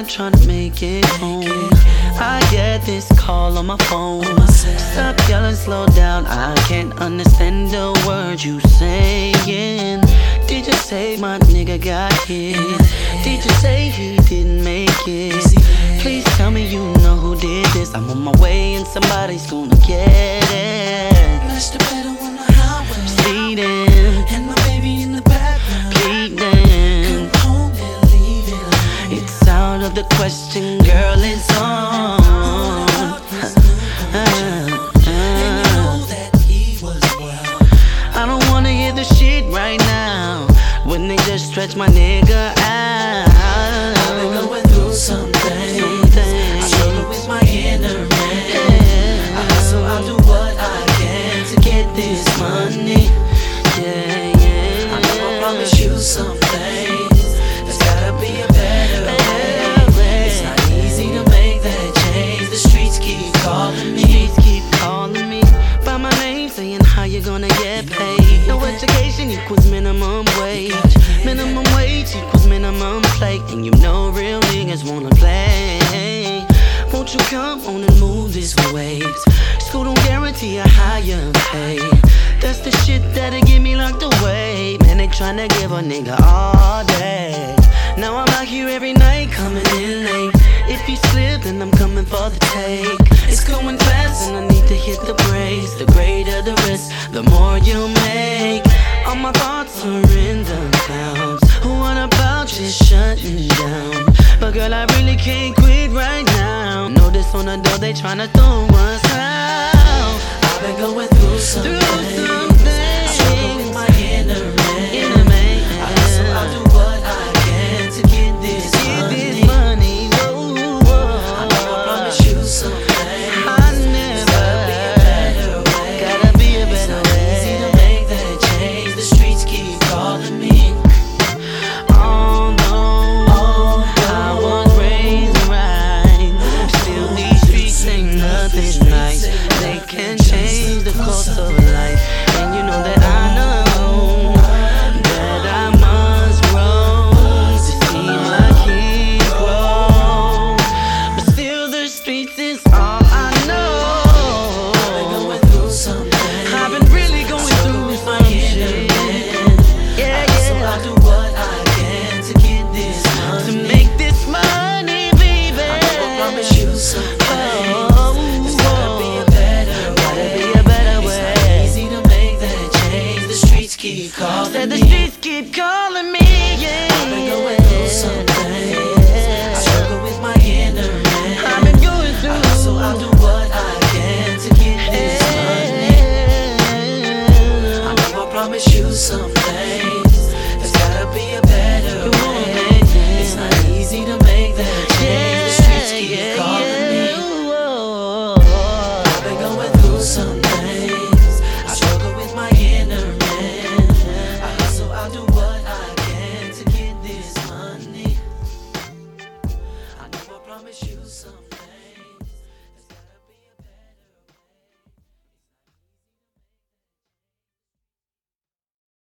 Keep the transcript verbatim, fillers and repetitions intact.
trying to make it home. I get this call on my phone. Stop yelling, slow down, I can't understand the words you saying. Did you say my nigga got hit? Did you say he didn't make it? Please tell me you know who did this. I'm on my way and somebody's gonna get it. Mashed the pedal on the highway, Speeding and my baby in the background, pleading. come home and leave it alone. It's out of the question, girl, it's on. I don't wanna hear the shit right now when they just stretch my nigga out. I've been going through some things. I struggle with my inner man. I hustle, I do what I can to get this money. Yeah, yeah. I know I promise you some things. There's gotta be a better way. It's not easy to make that change. The streets keep calling me. Streets keep calling me by my name, saying how you gonna get paid. No education equals minimum wage. Minimum wage equals minimum play. And you know real niggas wanna play. Won't you come on and move this waves? School don't guarantee a higher pay. That's the shit that'll get me locked away. Man, they tryna give a nigga all day. Now I'm out here every night coming in late. If you slip, then I'm coming for the take. It's going fast and I need to hit the brakes. The greater the risk, the more you make. All my thoughts are in the clouds. What about just shutting down? But girl, I really can't quit right now. Notice on the door they tryna throw us out. I've been going through some Through things. some I struggle with my inner man. Inner man. I hustle, I do what I can to get this Get money. this money. Whoa, whoa. I know I promise you some things. I There's never. gotta be a better way. Gotta be a It's better not easy way. to make that change. The streets keep calling me. Although I was raised right, still these streets ain't nothing nice. They can change the course of life. And you know that I know that I must grow to see my kids grow. But still the streets is all I know. I've been going through some things. I've been really going through some shit. Yeah, So I yeah. do what I can to get this To money. make this money, baby. I know I promise you some things. Oh, There's gotta be a better gotta way. be a better It's not way. easy to make that change. The streets keep calling Said the me. streets keep calling me, yeah. I've been going through some things. I struggle with my inner man. I've been going through. I hustle, I do what I can to get this money. I know I promise you some